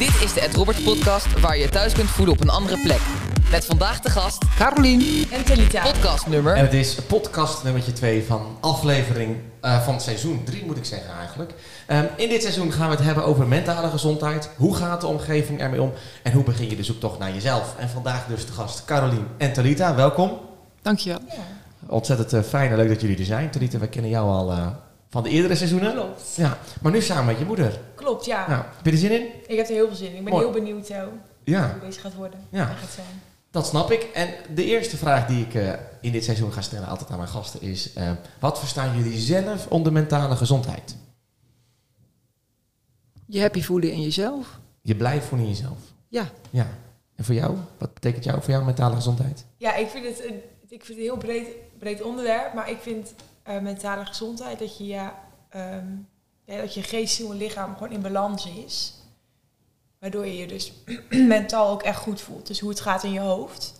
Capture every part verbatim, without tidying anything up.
Dit is de Ed Robert podcast waar je je thuis kunt voelen op een andere plek. Met vandaag de gast Carolien en Talita. Podcastnummer. En het is podcast nummertje twee van aflevering uh, van seizoen drie moet ik zeggen eigenlijk. Um, in dit seizoen gaan we het hebben over mentale gezondheid. Hoe gaat de omgeving ermee om? En hoe begin je de zoektocht naar jezelf? En vandaag dus de gast Carolien en Talita. Welkom. Dankjewel. Ja. Ontzettend uh, fijn en leuk dat jullie er zijn. Talita, we kennen jou al uh, van de eerdere seizoenen. Klopt. Ja, maar nu samen met je moeder. Klopt, ja. Nou, heb je er zin in? Ik heb er heel veel zin in. Ik ben Mooi. heel benieuwd uh, Ja. hoe deze gaat worden. Ja. En gaat zijn. Dat snap ik. En de eerste vraag die ik uh, in dit seizoen ga stellen, altijd aan mijn gasten, is... Uh, wat verstaan jullie zelf onder mentale gezondheid? Je happy voelen in jezelf. Je blij voelen in jezelf. Ja. Ja. En voor jou? Wat betekent jou voor jou mentale gezondheid? Ja, ik vind het een, ik vind het een heel breed, breed onderwerp. Maar ik vind uh, mentale gezondheid dat je, ja, um, ja, dat je geest, ziel en lichaam gewoon in balans is. Waardoor je je dus mentaal ook echt goed voelt. Dus hoe het gaat in je hoofd.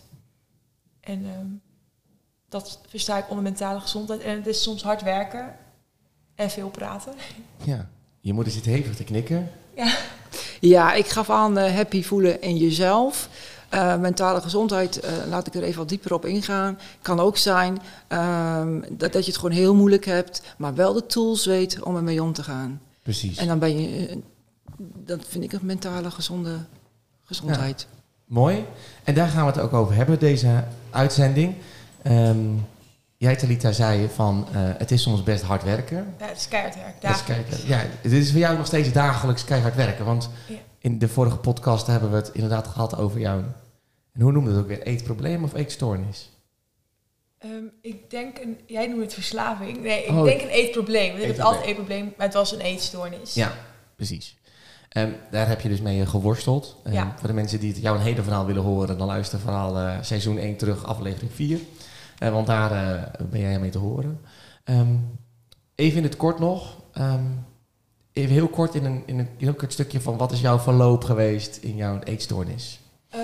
En um, dat versta ik onder mentale gezondheid. En het is soms hard werken en veel praten. Ja. Je moeder zit hevig te knikken. Ja. Ja, ik gaf aan uh, happy voelen in jezelf. Uh, mentale gezondheid, uh, laat ik er even wat dieper op ingaan. Kan ook zijn uh, dat, dat je het gewoon heel moeilijk hebt, maar wel de tools weet om ermee om te gaan. Precies. En dan ben je, uh, dat vind ik een mentale gezonde gezondheid. Ja. Mooi. En daar gaan we het ook over hebben, deze uitzending. Um, jij, Talita, zei van, uh, het is soms best hard werken. Ja, het is keihard werk. Dat is keihard, ja, dit is voor jou nog steeds dagelijks keihard werken. Want ja. in de vorige podcast hebben we het inderdaad gehad over jou. En hoe noemde het ook weer? Eetprobleem of eetstoornis? Um, ik denk, een, jij noemt het verslaving. Nee, ik oh, denk een eetprobleem. Ik heb altijd een eetprobleem, maar het was een eetstoornis. Ja, precies. Um, daar heb je dus mee geworsteld. Um, ja. Voor de mensen die het, jou een hele verhaal willen horen, dan luister vooral uh, seizoen één terug, aflevering vier. Uh, want daar uh, ben jij mee te horen. Um, even in het kort nog. Um, even heel kort in een, in een heel kort stukje van wat is jouw verloop geweest in jouw eetstoornis? Uh,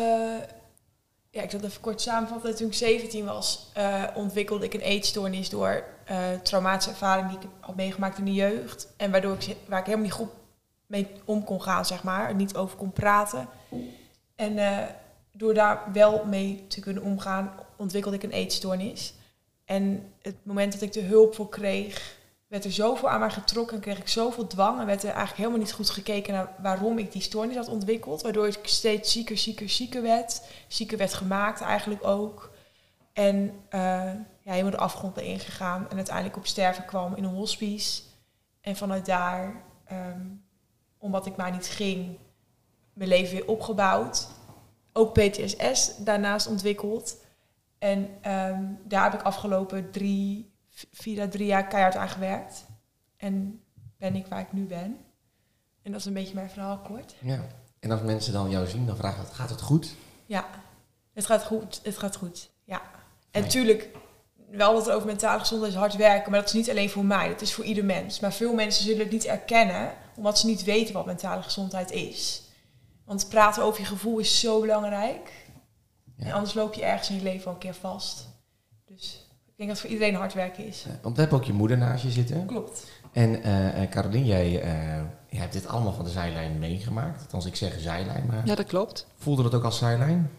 ja, ik zal het even kort samenvatten. Toen ik zeventien was, uh, ontwikkelde ik een eetstoornis door uh, traumatische ervaring die ik had meegemaakt in de jeugd. En waardoor ik, waar ik helemaal niet goed mee om kon gaan, zeg maar. Er niet over kon praten. En uh, door daar wel mee te kunnen omgaan, ontwikkelde ik een eetstoornis. En het moment dat ik de hulp voor kreeg, werd er zoveel aan mij getrokken en kreeg ik zoveel dwang. En werd er eigenlijk helemaal niet goed gekeken naar waarom ik die stoornis had ontwikkeld. Waardoor ik steeds zieker, zieker, zieker werd. Zieker werd gemaakt eigenlijk ook. En uh, ja, helemaal de afgrond erin gegaan. En uiteindelijk op sterven kwam in een hospice. En vanuit daar, um, omdat ik maar niet ging, mijn leven weer opgebouwd. Ook P T S S daarnaast ontwikkeld. En um, daar heb ik afgelopen drie, vier à drie jaar keihard aan gewerkt. En ben ik waar ik nu ben. En dat is een beetje mijn verhaal kort. Ja. En als mensen dan jou zien, dan vragen ze, gaat het goed? Ja, het gaat goed. Het gaat goed, ja. En natuurlijk, wel dat er over mentale gezondheid is hard werken, maar dat is niet alleen voor mij. Dat is voor ieder mens. Maar veel mensen zullen het niet erkennen, omdat ze niet weten wat mentale gezondheid is. Want praten over je gevoel is zo belangrijk. Ja. En anders loop je ergens in je leven al een keer vast. Dus ik denk dat het voor iedereen hard werken is. Ja, want we hebben ook je moeder naast je zitten. Klopt. En uh, Carolien, jij, uh, jij hebt dit allemaal van de zijlijn meegemaakt. Althans, ik zeg zijlijn, maar... Ja, dat klopt. Voelde dat ook als zijlijn?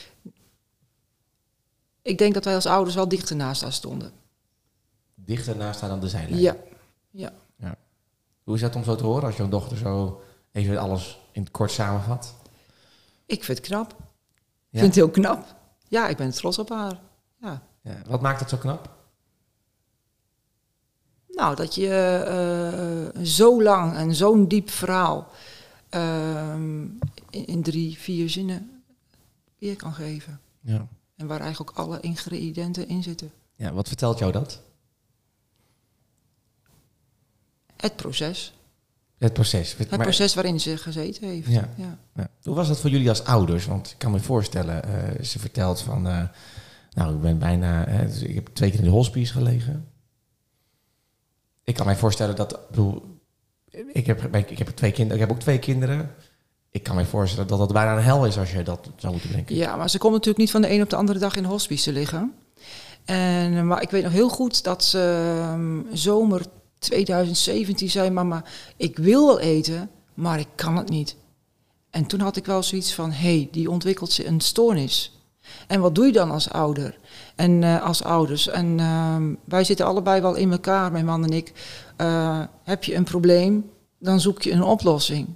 Ik denk dat wij als ouders wel dichter naast haar stonden. Dichter naast haar dan de zijlijn? Ja. ja. ja. Hoe is dat om zo te horen als jouw dochter zo even alles in het kort samenvat? Ik vind het knap. Ja? Ik vind het heel knap. Ja, ik ben trots op haar. Ja. Ja, wat maakt het zo knap? Nou, dat je uh, zo lang en zo'n diep verhaal uh, in, in drie, vier zinnen weer kan geven. Ja. En waar eigenlijk ook alle ingrediënten in zitten. Ja, wat vertelt jou dat? Het proces. Het proces. Het maar, proces waarin ze gezeten heeft. Ja. Ja. Ja. Hoe was dat voor jullie als ouders? Want ik kan me voorstellen, uh, ze vertelt van... Uh, nou, ik ben bijna... Uh, dus ik heb twee keer in de hospice gelegen. Ik kan mij voorstellen dat... Ik bedoel, ik heb, ik heb, twee kinderen, ik heb ook twee kinderen. Ik kan mij voorstellen dat dat bijna een hel is als je dat zou moeten denken. Ja, maar ze kon natuurlijk niet van de een op de andere dag in de hospice te liggen. En, maar ik weet nog heel goed dat ze um, zomer twintig zeventien zei... Mama, ik wil wel eten, maar ik kan het niet. En toen had ik wel zoiets van, hé, hey, die ontwikkelt zich een stoornis. En wat doe je dan als ouder? En uh, als ouders? En uh, wij zitten allebei wel in elkaar, mijn man en ik. Uh, heb je een probleem, dan zoek je een oplossing.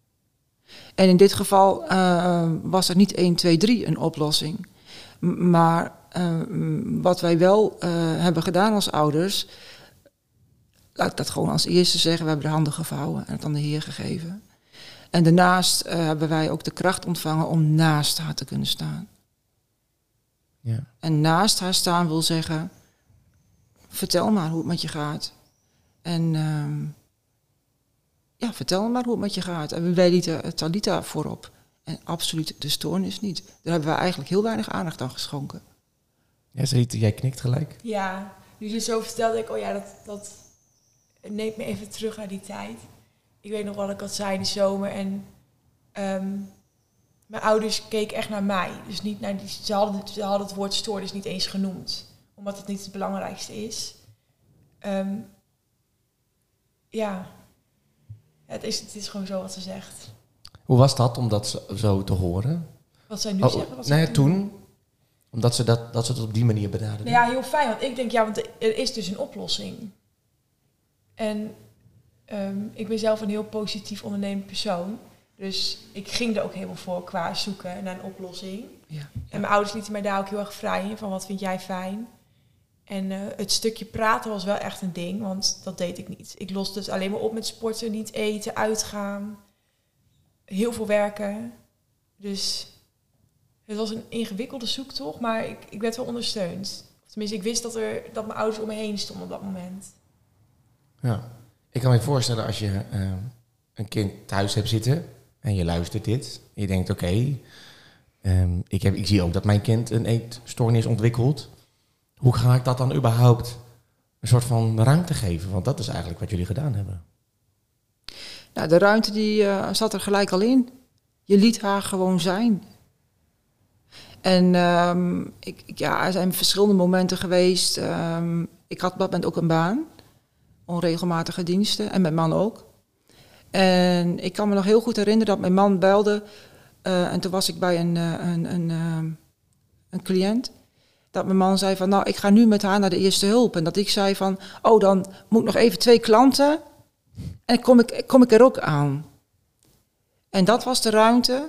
En in dit geval uh, was er niet één, twee, drie een oplossing. M- maar uh, wat wij wel uh, hebben gedaan als ouders, laat ik dat gewoon als eerste zeggen, we hebben de handen gevouwen en het aan de Heer gegeven. En daarnaast uh, hebben wij ook de kracht ontvangen om naast haar te kunnen staan. Ja. En naast haar staan wil zeggen, vertel maar hoe het met je gaat. En uh, ja, vertel maar hoe het met je gaat. En wij lieten Talita voorop. En absoluut de stoornis niet. Daar hebben we eigenlijk heel weinig aandacht aan geschonken. Ja, Sarita, jij knikt gelijk. Ja, nu je het zo vertelde, ik, oh ja, dat, dat neemt me even terug naar die tijd. Ik weet nog wat ik had zei in de zomer en um, mijn ouders keken echt naar mij. Dus niet naar die, ze, hadden, ze hadden het woord stoornis niet eens genoemd, omdat het niet het belangrijkste is. Um, ja, het is, het is gewoon zo wat ze zegt. Hoe was dat om dat zo, zo te horen? Wat zij nu oh, zeggen? Wat nee, toen? toen? Omdat ze, dat, dat ze het op die manier benaderden? Nou ja, heel fijn, want ik denk, ja, want er is dus een oplossing. En um, ik ben zelf een heel positief ondernemend persoon. Dus ik ging er ook helemaal voor qua zoeken naar een oplossing. Ja, ja. En mijn ouders lieten mij daar ook heel erg vrij in, van wat vind jij fijn? En uh, het stukje praten was wel echt een ding, want dat deed ik niet. Ik loste het alleen maar op met sporten, niet eten, uitgaan. Heel veel werken. Dus het was een ingewikkelde zoektocht, maar ik, ik werd wel ondersteund. Tenminste, ik wist dat, er, dat mijn ouders om me heen stonden op dat moment. Ja. Ik kan me voorstellen als je uh, een kind thuis hebt zitten en je luistert dit. En je denkt, oké, okay, um, ik, heb, ik zie ook dat mijn kind een eetstoornis ontwikkelt. Hoe ga ik dat dan überhaupt een soort van ruimte geven? Want dat is eigenlijk wat jullie gedaan hebben. Nou, de ruimte die uh, zat er gelijk al in. Je liet haar gewoon zijn. En um, ik, ik, ja, er zijn verschillende momenten geweest. Um, ik had op dat moment ook een baan. Onregelmatige diensten. En mijn man ook. En ik kan me nog heel goed herinneren dat mijn man belde. Uh, en toen was ik bij een, uh, een, een, uh, een cliënt. Dat mijn man zei van, nou, ik ga nu met haar naar de eerste hulp. En dat ik zei van, oh, dan moet ik nog even twee klanten. En kom ik, kom ik er ook aan. En dat was de ruimte,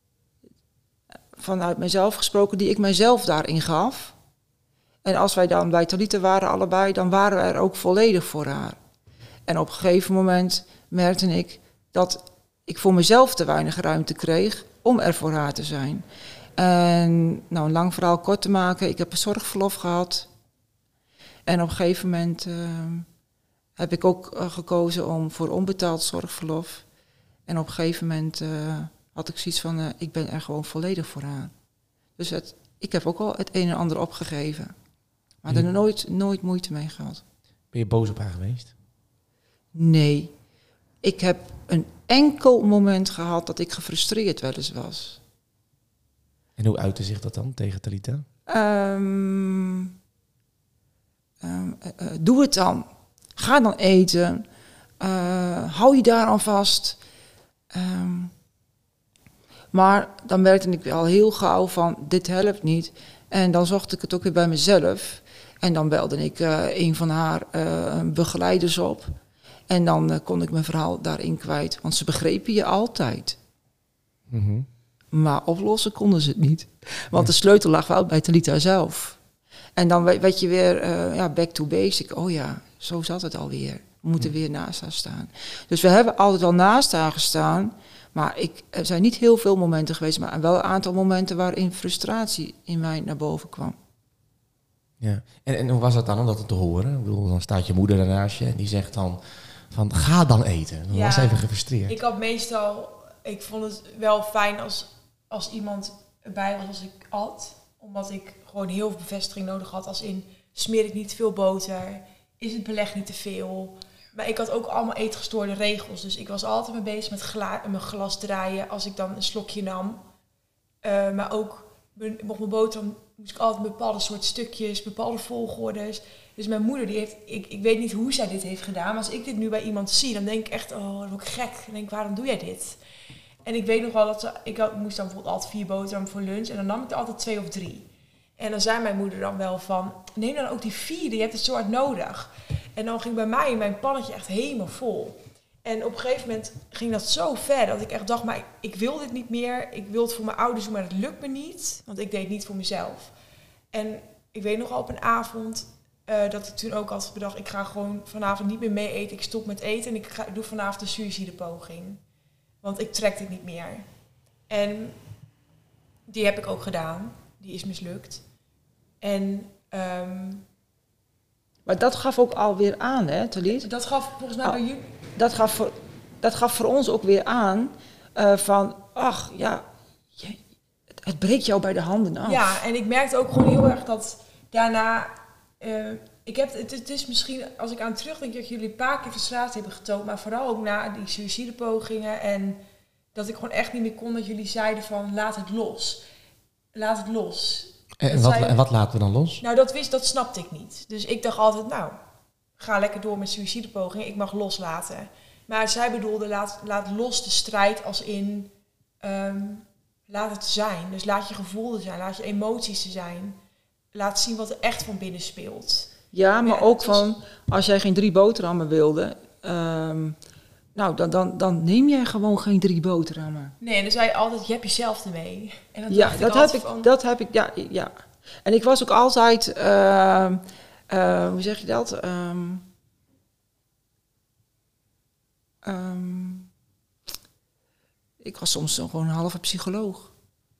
vanuit mezelf gesproken, die ik mijzelf daarin gaf. En als wij dan bij Talita waren allebei, dan waren we er ook volledig voor haar. En op een gegeven moment merkte ik dat ik voor mezelf te weinig ruimte kreeg om er voor haar te zijn. En nou, een lang verhaal kort te maken, ik heb een zorgverlof gehad. En op een gegeven moment uh, heb ik ook uh, gekozen om voor onbetaald zorgverlof. En op een gegeven moment uh, had ik zoiets van, uh, ik ben er gewoon volledig voor haar. Dus het, ik heb ook wel het een en ander opgegeven. Maar er nooit, nooit moeite mee gehad. Ben je boos op haar geweest? Nee. Ik heb een enkel moment gehad dat ik gefrustreerd wel eens was. En hoe uitte zich dat dan tegen Talita? Um, um, uh, uh, doe het dan. Ga dan eten. Uh, hou je daar aan vast. Um, maar dan merkte ik al heel gauw van, dit helpt niet. En dan zocht ik het ook weer bij mezelf. En dan belde ik uh, een van haar uh, begeleiders op. En dan uh, kon ik mijn verhaal daarin kwijt. Want ze begrepen je altijd. Mm-hmm. Maar oplossen konden ze het niet. Want de sleutel lag wel bij Talita zelf. En dan werd je weer uh, ja, back to basic. Oh ja, zo zat het alweer. We moeten weer naast haar staan. Dus we hebben altijd wel naast haar gestaan. Maar ik, er zijn niet heel veel momenten geweest. Maar wel een aantal momenten waarin frustratie in mij naar boven kwam. Ja. En, en hoe was het dan om dat te horen? Ik bedoel, dan staat je moeder daarnaast je en die zegt dan van, ga dan eten. Dan Ja, was even gefrustreerd. Ik had meestal, ik vond het wel fijn als, als iemand erbij was als ik at. Omdat ik gewoon heel veel bevestiging nodig had. Als in, smeer ik niet te veel boter? Is het beleg niet te veel? Maar ik had ook allemaal eetgestoorde regels. Dus ik was altijd mee bezig met gla- mijn glas draaien als ik dan een slokje nam. Uh, maar ook, mocht mijn boter, moest ik altijd bepaalde soort stukjes, bepaalde volgordes. Dus mijn moeder, die heeft, ik, ik weet niet hoe zij dit heeft gedaan. Maar als ik dit nu bij iemand zie, dan denk ik echt, oh, dat word ik gek. Dan denk ik, waarom doe jij dit? En ik weet nog wel dat ze, ik had, moest dan bijvoorbeeld altijd vier boterhammen voor lunch. En dan nam ik er altijd twee of drie. En dan zei mijn moeder dan wel van, neem dan ook die vierde, je hebt het zo hard nodig. En dan ging bij mij mijn pannetje echt helemaal vol. En op een gegeven moment ging dat zo ver dat ik echt dacht, maar ik, ik wil dit niet meer. Ik wil het voor mijn ouders doen, maar het lukt me niet. Want ik deed het niet voor mezelf. En ik weet nog al op een avond uh, dat ik toen ook altijd bedacht, ik ga gewoon vanavond niet meer mee eten. Ik stop met eten en ik, ga, ik doe vanavond een suïcidepoging. Want ik trek dit niet meer. En die heb ik ook gedaan. Die is mislukt. En um, maar dat gaf ook alweer aan, hè, Taliet? Dat gaf volgens mij oh, bij jullie... Dat gaf, voor, dat gaf voor ons ook weer aan uh, van, ach ja, je, het, het breekt jou bij de handen af. Ja, en ik merkte ook gewoon heel erg dat daarna... Uh, ik heb, het, het is misschien, als ik aan terugdenk, dat jullie een paar keer frustratie hebben getoond, maar vooral ook na die suïcidepogingen en dat ik gewoon echt niet meer kon dat jullie zeiden van, laat het los. Laat het los. En wat, en wat laten we dan los? Nou, dat wist, dat snapte ik niet. Dus ik dacht altijd, nou, ga lekker door met suïcidepogingen. Ik mag loslaten. Maar zij bedoelde, laat, laat los de strijd als in, um, laat het zijn. Dus laat je gevoel er zijn, laat je emoties er zijn. Laat zien wat er echt van binnen speelt. Ja, maar ja, ook dus, van, als jij geen drie boterhammen wilde, um, nou, dan, dan, dan neem jij gewoon geen drie boterhammen. Nee, en dan zei je altijd, je hebt jezelf ermee. En dan ja, dacht dat, ik heb ik, van... dat heb ik, ja, ja. En ik was ook altijd, uh, uh, hoe zeg je dat? Um, um, ik was soms gewoon een halve psycholoog.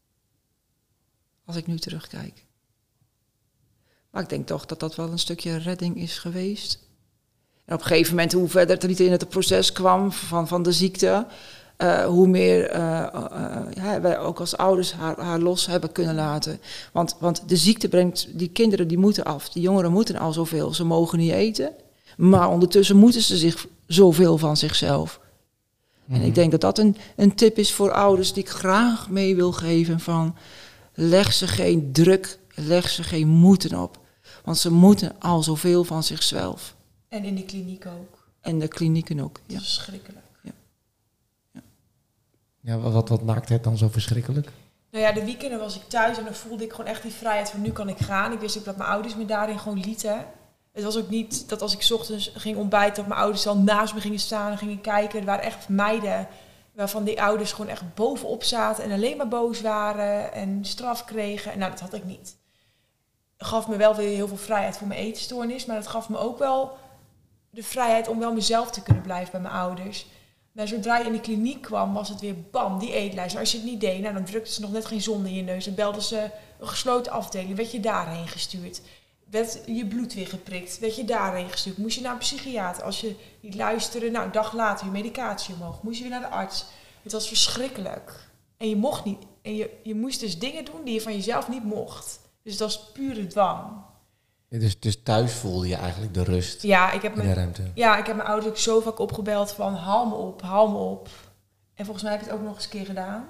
Als ik nu terugkijk. Maar ik denk toch dat dat wel een stukje redding is geweest. En op een gegeven moment, hoe verder het niet in het proces kwam van, van de ziekte, uh, hoe meer uh, uh, ja, wij ook als ouders haar, haar los hebben kunnen laten. Want, want de ziekte brengt, die kinderen die moeten af, die jongeren moeten al zoveel, ze mogen niet eten. Maar ondertussen moeten ze zich zoveel van zichzelf. Mm-hmm. En ik denk dat dat een, een tip is voor ouders die ik graag mee wil geven van, leg ze geen druk, leg ze geen moeten op. Want ze moeten al zoveel van zichzelf. En in de kliniek ook. En de klinieken ook, ja. Dat is verschrikkelijk. Ja, ja. ja wat, wat maakt het dan zo verschrikkelijk? Nou ja, de weekenden was ik thuis en dan voelde ik gewoon echt die vrijheid van nu kan ik gaan. Ik wist ook dat mijn ouders me daarin gewoon lieten. Het was ook niet dat als ik 's ochtends ging ontbijten, dat mijn ouders dan naast me gingen staan en gingen kijken. Er waren echt meiden waarvan die ouders gewoon echt bovenop zaten en alleen maar boos waren en straf kregen. En nou, dat had ik niet. Het gaf me wel weer heel veel vrijheid voor mijn eetstoornis, maar het gaf me ook wel de vrijheid om wel mezelf te kunnen blijven bij mijn ouders. Maar zodra je in de kliniek kwam, was het weer bam, die eetlijst. Als je het niet deed, nou, dan drukten ze nog net geen zon in je neus. Dan belden ze een gesloten afdeling, werd je daarheen gestuurd. Werd je bloed weer geprikt, werd je daarheen gestuurd. Moest je naar een psychiater. Als je niet luisterde, nou, een dag later je medicatie omhoog. Moest je weer naar de arts. Het was verschrikkelijk. En je mocht niet. En je, je moest dus dingen doen die je van jezelf niet mocht. Dus dat was pure dwang. Ja, dus, dus thuis voelde je eigenlijk de rust ja, ik heb in de mijn, ruimte. Ja, ik heb mijn ouders ook zo vaak opgebeld van haal me op, haal me op. En volgens mij heb ik het ook nog eens een keer gedaan.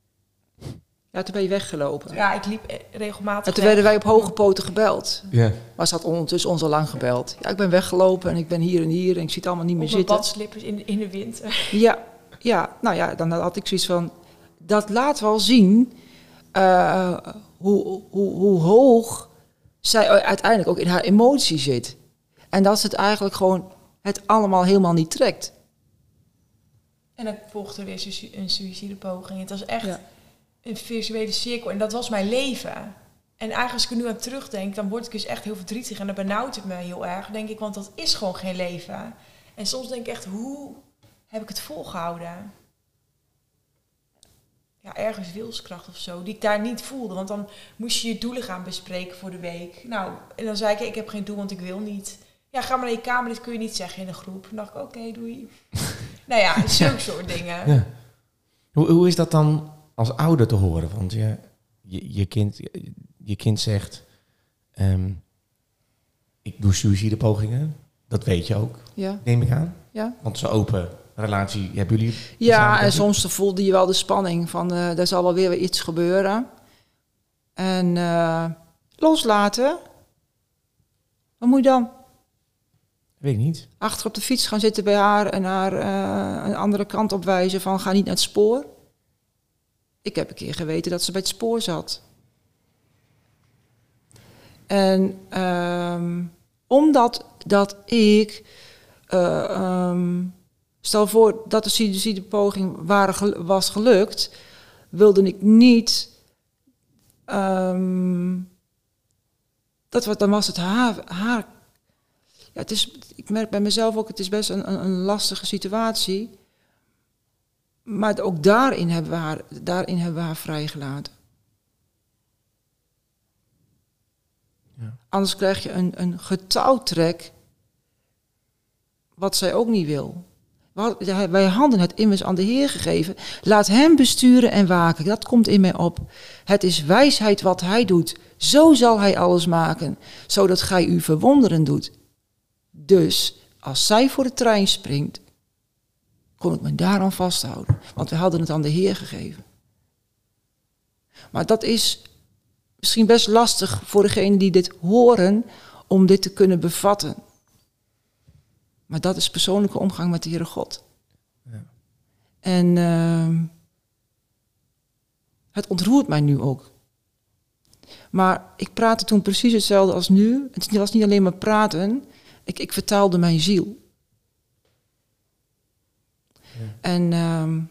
Ja, toen ben je weggelopen. Ja, ik liep regelmatig En toen weg. werden wij op hoge poten gebeld. Ja. Maar ze had ondertussen ons al lang gebeld. Ja, ik ben weggelopen en ik ben hier en hier en ik zie het allemaal niet meer op mijn zitten. badslippers in, in de winter. Ja, ja, nou ja, dan had ik zoiets van, dat laat wel zien uh, hoe, hoe, hoe hoog zij uiteindelijk ook in haar emotie zit. En dat ze het eigenlijk gewoon het allemaal helemaal niet trekt. En dan volgde weer een suïcidepoging. Het was echt ja. een virtuele cirkel. En dat was mijn leven. En eigenlijk als ik er nu aan terugdenk, dan word ik dus echt heel verdrietig. En dan benauwt het me heel erg, denk ik. Want dat is gewoon geen leven. En soms denk ik echt, hoe heb ik het volgehouden? Ja, ergens wilskracht of zo, die ik daar niet voelde. Want dan moest je je doelen gaan bespreken voor de week. Nou, en dan zei ik, ik heb geen doel, want ik wil niet. Ja, ga maar naar je kamer, dit kun je niet zeggen in een groep. Dan dacht ik, oké, okay, doei. Nou ja, zulke soort dingen. Ja. Hoe, hoe is dat dan als ouder te horen? Want je, je, je, kind, je kind zegt, um, ik doe suïcidepogingen. Dat weet je ook, ja. neem ik aan. Ja. Want zo'n open relatie hebben jullie. Ja, en soms voelde je wel de spanning van, uh, er zal wel weer iets gebeuren. En uh, loslaten. Wat moet je dan? Weet ik niet. Achter op de fiets gaan zitten bij haar en haar uh, een andere kant op wijzen van, ga niet naar het spoor. Ik heb een keer geweten dat ze bij het spoor zat. En um, omdat dat ik... Uh, um, stel voor dat de suïcidepoging waren, was gelukt... wilde ik niet... Um, dat was, dan was het haar... haar ja, het is, ik merk bij mezelf ook, het is best een, een, een lastige situatie... Maar ook daarin hebben we haar, daarin hebben we haar vrijgelaten. Ja. Anders krijg je een, een getouwtrek, wat zij ook niet wil. Wij hadden het immers aan de Heer gegeven. Laat hem besturen en waken. Dat komt in mij op. Het is wijsheid wat hij doet. Zo zal hij alles maken, zodat gij u verwonderen doet. Dus, als zij voor de trein springt, kon ik me daaraan vasthouden. Want we hadden het aan de Heer gegeven. Maar dat is misschien best lastig voor degenen die dit horen, om dit te kunnen bevatten. Maar dat is persoonlijke omgang met de Heere God. Ja. En uh, het ontroert mij nu ook. Maar ik praatte toen precies hetzelfde als nu. Het was niet alleen maar praten. Ik, ik vertaalde mijn ziel. Ja. En uh,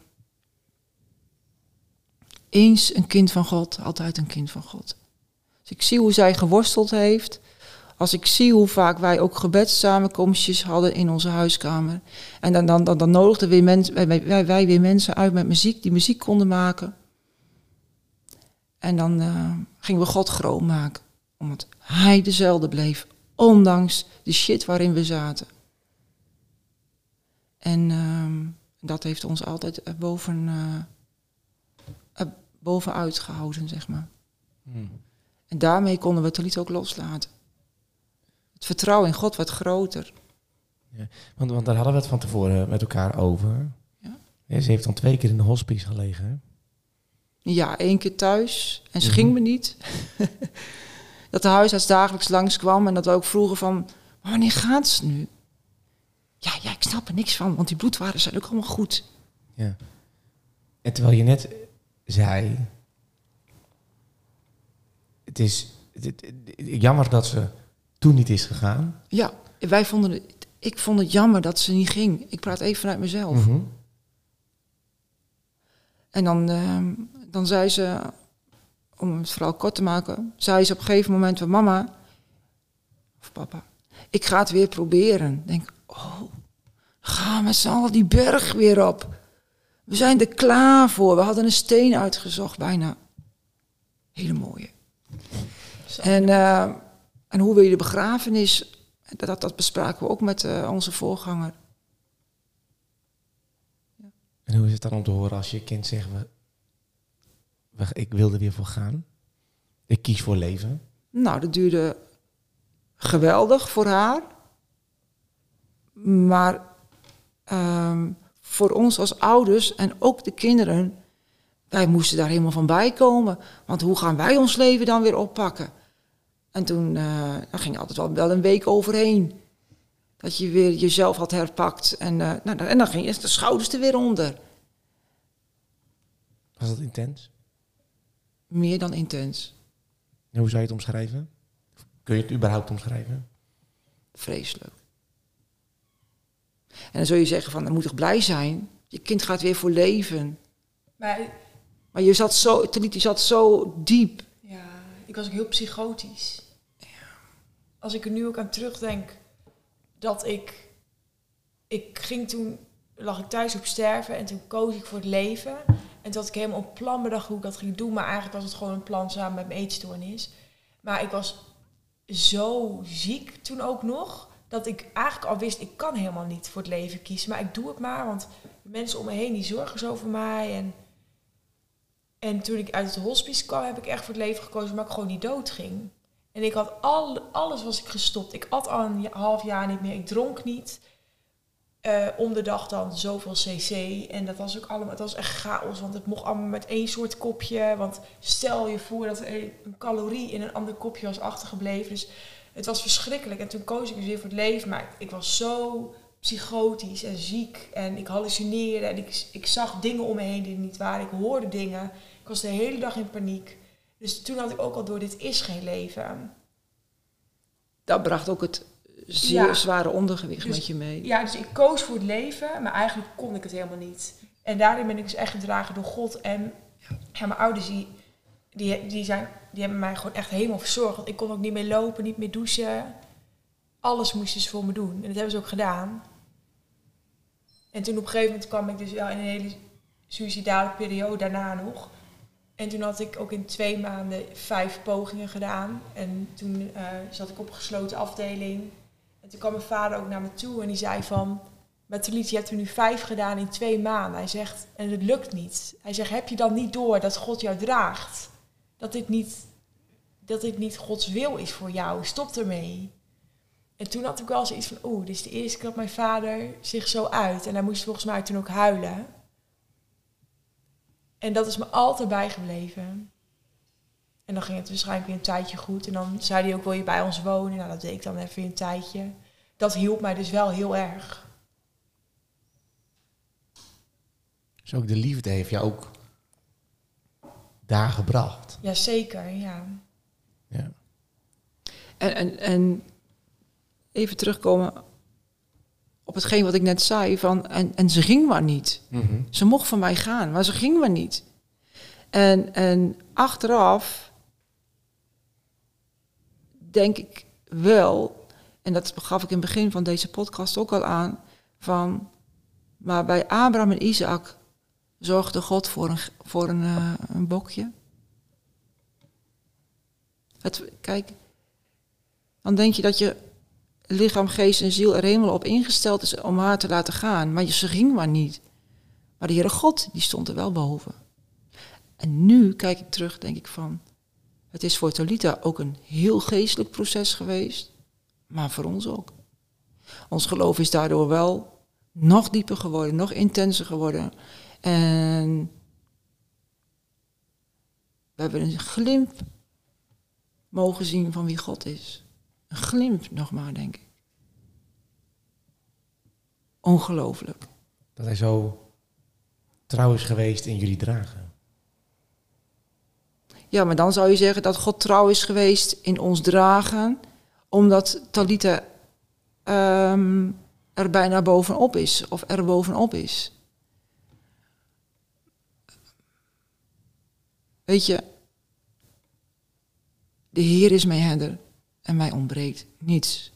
eens een kind van God, altijd een kind van God. Als ik zie hoe zij geworsteld heeft, als ik zie hoe vaak wij ook gebedssamenkomstjes hadden in onze huiskamer, en dan, dan, dan, dan nodigden weer mensen, wij, wij, wij weer mensen uit met muziek, die muziek konden maken. En dan uh, gingen we God groot maken, omdat hij dezelfde bleef, ondanks de shit waarin we zaten. En uh, dat heeft ons altijd er boven, uh, er bovenuit gehouden, zeg maar. Hmm. En daarmee konden we Talita ook loslaten. Het vertrouwen in God werd groter. Ja, want, want daar hadden we het van tevoren met elkaar over. Ja? Ja, ze heeft dan twee keer in de hospice gelegen, hè? Ja, één keer thuis. En ze mm-hmm. ging me niet. Dat de huisarts dagelijks langskwam en dat we ook vroegen van, wanneer gaat ze nu? Ja, ja, ik snap er niks van, want die bloedwaarden zijn ook allemaal goed. Ja. En terwijl je net zei, het is het, het, het, jammer dat ze toen niet is gegaan. Ja, wij vonden het, ik vond het jammer dat ze niet ging. Ik praat even vanuit mezelf. Mm-hmm. En dan, uh, dan zei ze, om het verhaal kort te maken, zei ze op een gegeven moment van mama, of papa, ik ga het weer proberen. Ik denk, oh, gaan we met z'n allen die berg weer op. We zijn er klaar voor. We hadden een steen uitgezocht, bijna. Hele mooie. En, uh, en hoe wil je de begrafenis? Dat, dat bespraken we ook met uh, onze voorganger. Ja. En hoe is het dan om te horen als je kind zegt, we, we, ik wil er weer voor gaan? Ik kies voor leven. Nou, dat duurde geweldig voor haar. Maar um, voor ons als ouders en ook de kinderen, wij moesten daar helemaal van bij komen. Want hoe gaan wij ons leven dan weer oppakken? En toen uh, dan ging altijd wel, wel een week overheen. Dat je weer jezelf had herpakt. En, uh, nou, en dan ging je de schouders er weer onder. Was dat intens? Meer dan intens. En hoe zou je het omschrijven? Kun je het überhaupt omschrijven? Vreselijk. En dan zul je zeggen van, dan moet toch blij zijn? Je kind gaat weer voor leven. Maar, maar je zat zo, je zat zo diep. Ja, ik was ook heel psychotisch. Ja. Als ik er nu ook aan terugdenk, dat ik... Ik ging toen, lag ik thuis op sterven en toen koos ik voor het leven. En toen had ik helemaal een plan bedacht hoe ik dat ging doen. Maar eigenlijk was het gewoon een plan samen met mijn eetstoornis. Maar ik was zo ziek toen ook nog, dat ik eigenlijk al wist, ik kan helemaal niet voor het leven kiezen. Maar ik doe het maar, want de mensen om me heen, die zorgen zo voor mij. En, en toen ik uit het hospice kwam, heb ik echt voor het leven gekozen, maar ik gewoon niet dood ging. En ik had al, alles was ik gestopt. Ik at al een half jaar niet meer, ik dronk niet. Uh, om de dag dan zoveel cc. En dat was ook allemaal, het was echt chaos, want het mocht allemaal met één soort kopje. Want stel je voor dat er een calorie in een ander kopje was achtergebleven. Dus het was verschrikkelijk. En toen koos ik dus weer voor het leven. Maar ik was zo psychotisch en ziek. En ik hallucineerde en ik, ik zag dingen om me heen die niet waren. Ik hoorde dingen. Ik was de hele dag in paniek. Dus toen had ik ook al door, dit is geen leven. Dat bracht ook het zeer Ja. zware ondergewicht Dus- met je mee. Ja, dus ik koos voor het leven, maar eigenlijk kon ik het helemaal niet. En daarin ben ik dus echt gedragen door God. En ja, mijn ouders, die, die, die, zijn, die hebben mij gewoon echt helemaal verzorgd. Want ik kon ook niet meer lopen, niet meer douchen. Alles moesten ze voor me doen. En dat hebben ze ook gedaan. En toen op een gegeven moment kwam ik dus wel in een hele suïcidale periode daarna nog. En toen had ik ook in twee maanden vijf pogingen gedaan. En toen uh, zat ik op een gesloten afdeling. En toen kwam mijn vader ook naar me toe en die zei van... Maar Taliet, je hebt er nu vijf gedaan in twee maanden. Hij zegt, en het lukt niet. Hij zegt, heb je dan niet door dat God jou draagt? Dat dit niet, dat dit niet Gods wil is voor jou. Stop ermee. En toen had ik wel zoiets van... Oeh, dit is de eerste keer dat mijn vader zich zo uit. En hij moest volgens mij toen ook huilen. En dat is me altijd bijgebleven. En dan ging het waarschijnlijk weer een tijdje goed. En dan zei hij ook, wil je bij ons wonen? Nou, dat deed ik dan even een tijdje. Dat hielp mij dus wel heel erg. Dus ook de liefde heeft jou ook daar gebracht. Jazeker, ja. Ja. En, en, en even terugkomen op hetgeen wat ik net zei. Van, en, en ze ging maar niet. Mm-hmm. Ze mocht van mij gaan, maar ze ging maar niet. En, en achteraf denk ik wel, en dat gaf ik in het begin van deze podcast ook al aan, van, maar bij Abraham en Isaac zorgde God voor een, voor een, uh, een bokje. Het, kijk, dan denk je dat je lichaam, geest en ziel er helemaal op ingesteld is om haar te laten gaan. Maar ze ging maar niet. Maar de Heere God, die stond er wel boven. En nu kijk ik terug, denk ik van, het is voor Talita ook een heel geestelijk proces geweest. Maar voor ons ook. Ons geloof is daardoor wel nog dieper geworden, nog intenser geworden. En we hebben een glimp mogen zien van wie God is. Een glimp nog maar, denk ik. Ongelooflijk. Dat hij zo trouw is geweest in jullie dragen. Ja, maar dan zou je zeggen dat God trouw is geweest in ons dragen, omdat Talita um, er bijna bovenop is, of er bovenop is. Weet je, de Heer is mijn herder en mij ontbreekt niets.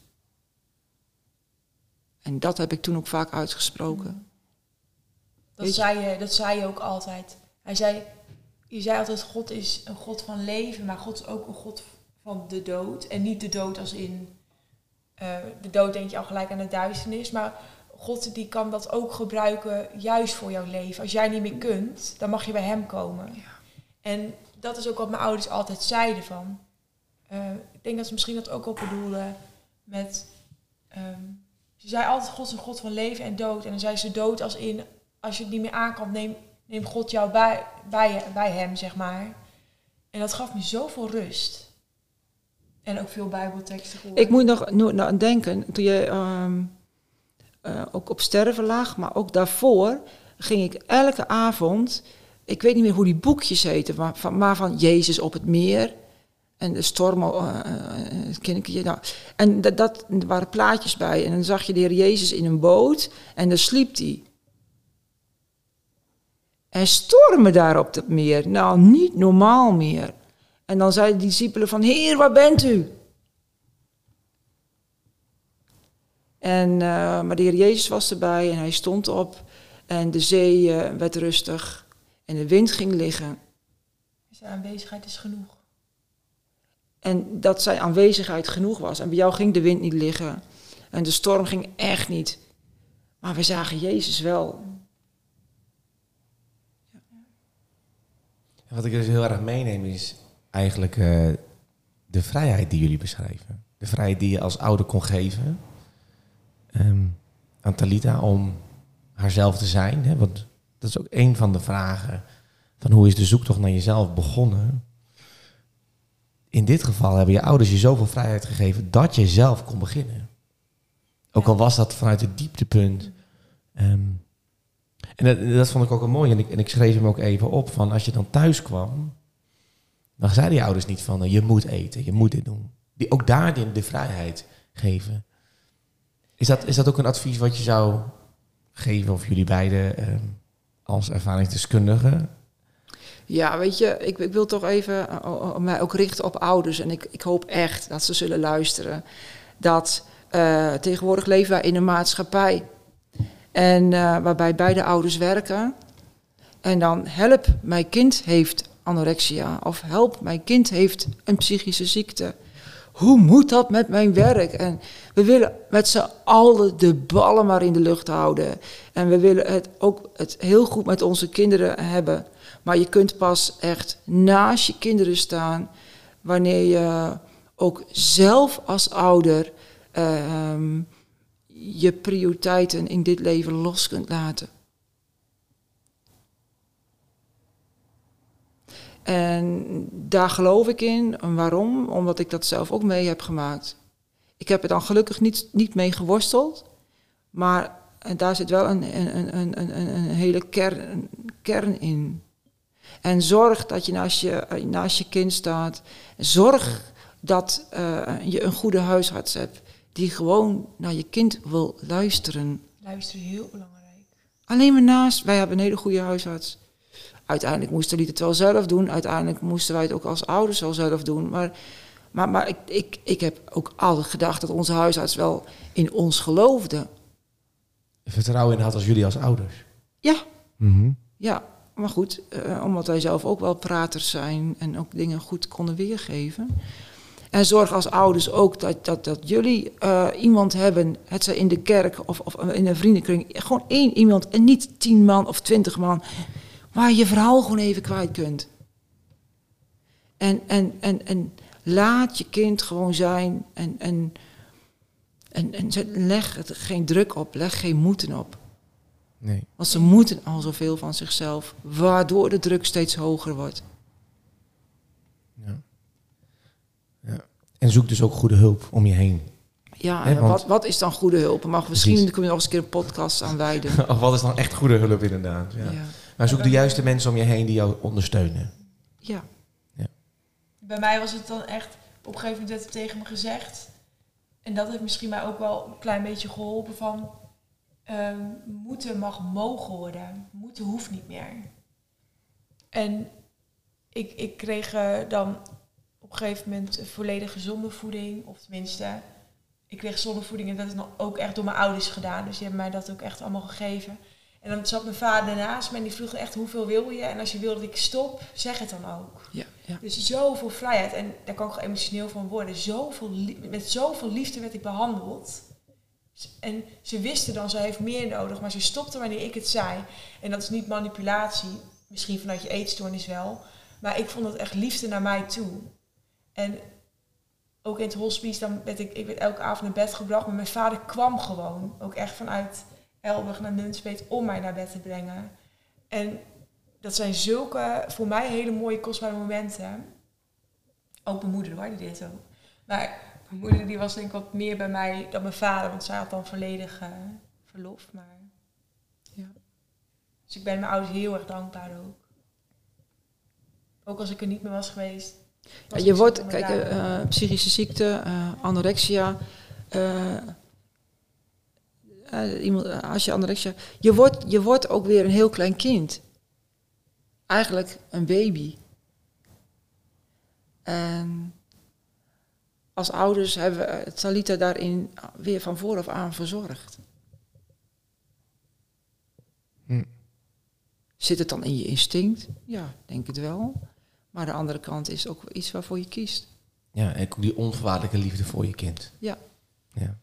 En dat heb ik toen ook vaak uitgesproken. Dat zei, je, dat zei je ook altijd. Hij zei, je zei altijd, God is een God van leven, maar God is ook een God van de dood. En niet de dood als in, uh, de dood denk je al gelijk aan de duisternis, maar God die kan dat ook gebruiken juist voor jouw leven. Als jij niet meer kunt, dan mag je bij hem komen. Ja. En dat is ook wat mijn ouders altijd zeiden van. Uh, ik denk dat ze misschien dat ook wel bedoelden met... Um, ze zei altijd, God is een God van leven en dood. En dan zei ze dood als in, als je het niet meer aan kan, neem, neem God jou bij, bij, bij hem, zeg maar. En dat gaf me zoveel rust. En ook veel bijbelteksten gehoord. Ik moet nog, nog aan denken, toen je um, uh, ook op sterven lag, maar ook daarvoor ging ik elke avond, ik weet niet meer hoe die boekjes heten, maar van, maar van Jezus op het meer en de storm, uh, uh, het kindertje, nou, en dat, dat, er waren plaatjes bij en dan zag je de Heer Jezus in een boot en dan sliep hij. En stormen daar op het meer, nou niet normaal meer. En dan zeiden de discipelen van, Heer, waar bent u? En, uh, maar de Heer Jezus was erbij en hij stond op en de zee uh, werd rustig en de wind ging liggen. Zijn aanwezigheid is genoeg. En dat zijn aanwezigheid genoeg was. En bij jou ging de wind niet liggen en de storm ging echt niet. Maar we zagen Jezus wel. Ja. Wat ik dus heel erg meeneem is eigenlijk uh, de vrijheid die jullie beschrijven. De vrijheid die je als ouder kon geven um, aan Talita om haarzelf te zijn. Hè? Want dat is ook een van de vragen van hoe is de zoektocht naar jezelf begonnen. In dit geval hebben je ouders je zoveel vrijheid gegeven dat je zelf kon beginnen. Ook al was dat vanuit het dieptepunt. Um, en dat, dat vond ik ook wel mooi. En ik, en ik schreef hem ook even op. Van als je dan thuis kwam, dan zeiden je ouders niet van, uh, je moet eten, je moet dit doen. Die ook daarin de vrijheid geven. Is dat, is dat ook een advies wat je zou geven, of jullie beiden uh, als ervaringsdeskundigen? Ja, weet je, ik, ik wil toch even uh, mij ook richten op ouders. En ik, ik hoop echt dat ze zullen luisteren. Dat uh, tegenwoordig leven wij in een maatschappij. En uh, waarbij beide ouders werken. En dan help, mijn kind heeft anorexia. Of help, mijn kind heeft een psychische ziekte. Hoe moet dat met mijn werk? En we willen met z'n allen de ballen maar in de lucht houden. En we willen het ook het heel goed met onze kinderen hebben. Maar je kunt pas echt naast je kinderen staan wanneer je ook zelf als ouder uh, um, je prioriteiten in dit leven los kunt laten. En daar geloof ik in. En waarom? Omdat ik dat zelf ook mee heb gemaakt. Ik heb er dan gelukkig niet, niet mee geworsteld. Maar en daar zit wel een, een, een, een, een hele kern, een kern in. En zorg dat je naast je, naast je kind staat. Zorg dat uh, je een goede huisarts hebt. Die gewoon naar je kind wil luisteren. Luisteren is heel belangrijk. Alleen maar naast. Wij hebben een hele goede huisarts. Uiteindelijk moesten we het wel zelf doen. Uiteindelijk moesten wij het ook als ouders wel zelf doen. Maar, maar, maar ik, ik, ik heb ook altijd gedacht dat onze huisarts wel in ons geloofde. Vertrouwen in had als jullie als ouders? Ja. Mm-hmm. Ja, maar goed, uh, omdat wij zelf ook wel praters zijn en ook dingen goed konden weergeven. En zorg als ouders ook dat, dat, dat jullie uh, iemand hebben, het zij in de kerk of, of in een vriendenkring, gewoon één iemand en niet tien man of twintig man, waar je verhaal gewoon even kwijt kunt. En, en, en, en laat je kind gewoon zijn en, en, en, en leg het geen druk op, leg geen moeten op. Nee. Want ze moeten al zoveel van zichzelf, waardoor de druk steeds hoger wordt. Ja. Ja. En zoek dus ook goede hulp om je heen. Ja, He, want... wat, wat is dan goede hulp? Mag misschien kunnen we nog eens een keer een podcast aan wijden. Of wat is dan echt goede hulp inderdaad? Ja. Ja. Maar zoek de juiste mensen om je heen die jou ondersteunen. Ja. Ja. Bij mij was het dan echt, op een gegeven moment werd het tegen me gezegd. En dat heeft misschien mij ook wel een klein beetje geholpen van... Um, moeten mag mogen worden. Moeten hoeft niet meer. En ik, ik kreeg uh, dan op een gegeven moment een volledig gezonde voeding. Of tenminste, ik kreeg gezonde voeding en dat is nog ook echt door mijn ouders gedaan. Dus die hebben mij dat ook echt allemaal gegeven. En dan zat mijn vader naast me en die vroeg echt hoeveel wil je? En als je wil dat ik stop, zeg het dan ook. Ja, ja. Dus zoveel vrijheid. En daar kan ik gewoon emotioneel van worden. Zoveel, met zoveel liefde werd ik behandeld. En ze wisten dan, ze heeft meer nodig, maar ze stopte wanneer ik het zei. En dat is niet manipulatie, misschien vanuit je eetstoornis wel. Maar ik vond het echt liefde naar mij toe. En ook in het hospice, dan werd ik, ik werd elke avond naar bed gebracht. Maar mijn vader kwam gewoon, ook echt vanuit Elburg naar Nunspeet, om mij naar bed te brengen. En dat zijn zulke, voor mij hele mooie, kostbare momenten. Ook mijn moeder hoor, die deed het ook. Maar... Mijn moeder die was denk ik wat meer bij mij dan mijn vader, want zij had dan volledig uh, verlof. Maar... Ja. Dus ik ben mijn ouders heel erg dankbaar ook. Ook als ik er niet meer was geweest. Was ja, je wordt, kijk, uh, psychische ziekte, uh, anorexia. Uh, uh, iemand, uh, als je anorexia, je wordt, je wordt ook weer een heel klein kind. Eigenlijk een baby. En als ouders hebben we Talita daarin weer van vooraf aan verzorgd. Hm. Zit het dan in je instinct? Ja, denk het wel. Maar de andere kant is ook iets waarvoor je kiest. Ja, en ook die onvoorwaardelijke liefde voor je kind. Ja. Ja.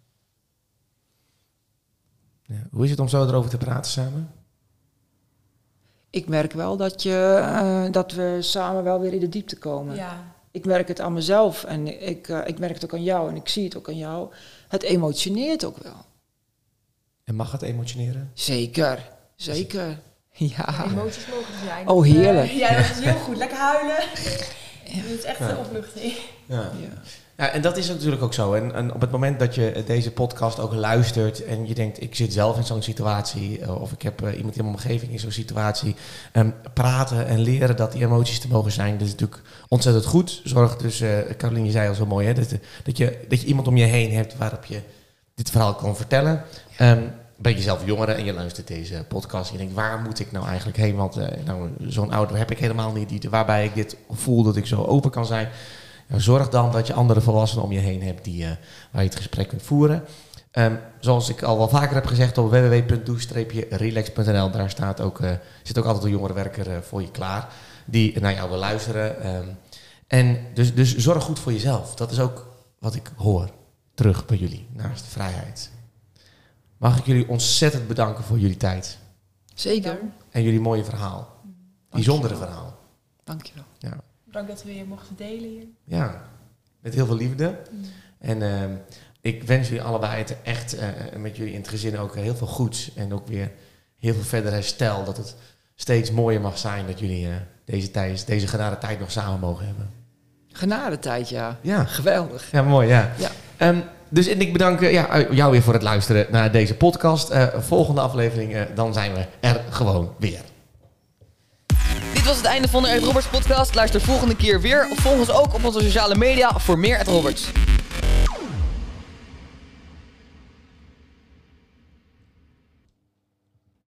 Ja. Hoe is het om zo erover te praten samen? Ik merk wel dat, je, uh, dat we samen wel weer in de diepte komen. Ja. Ik merk het aan mezelf en ik, uh, ik merk het ook aan jou en ik zie het ook aan jou. Het emotioneert ook wel. En mag het emotioneren? Zeker, zeker. Ja. Ja, emoties mogen er zijn. Oh, heerlijk. Uh, ja, dat is heel goed. Lekker huilen. Het is echt Ja. een opluchting. Ja. Ja. Ja, en dat is natuurlijk ook zo. En, en op het moment dat je deze podcast ook luistert en je denkt, ik zit zelf in zo'n situatie, uh, of ik heb uh, iemand in mijn omgeving in zo'n situatie, um, praten en leren dat die emoties te mogen zijn, dat is natuurlijk ontzettend goed. Zorg dus, uh, Caroline, je zei al zo mooi, hè, dat, dat, je, dat je iemand om je heen hebt waarop je dit verhaal kan vertellen. Um, ben je zelf jongere en je luistert deze podcast en je denkt, waar moet ik nou eigenlijk heen? Want uh, nou, zo'n ouder heb ik helemaal niet, die, waarbij ik dit voel dat ik zo open kan zijn. Nou, zorg dan dat je andere volwassenen om je heen hebt die, uh, waar je het gesprek kunt voeren. Um, zoals ik al wel vaker heb gezegd op w w w punt doe relax punt n l, daar staat ook, uh, zit ook altijd een jongerenwerker uh, voor je klaar die naar jou wil luisteren. Um, en dus, dus zorg goed voor jezelf. Dat is ook wat ik hoor terug bij jullie, naast de vrijheid. Mag ik jullie ontzettend bedanken voor jullie tijd. Zeker. En jullie mooie verhaal. Bijzondere verhaal. Dankjewel. Ja. Dank dat we hier mochten delen hier. Ja, met heel veel liefde. Mm. En uh, ik wens jullie allebei het echt uh, met jullie in het gezin ook heel veel goeds. En ook weer heel veel verder herstel. Dat het steeds mooier mag zijn dat jullie uh, deze, tijd, deze genade tijd nog samen mogen hebben. Genadetijd, ja. Ja. Geweldig. Ja, mooi, ja. Ja. Um, dus en ik bedank uh, ja, jou weer voor het luisteren naar deze podcast. Uh, volgende aflevering, uh, dan zijn we er gewoon weer. Dit was het einde van de Ed Roberts podcast. Luister volgende keer weer. Of volg ons ook op onze sociale media voor meer Ed Roberts.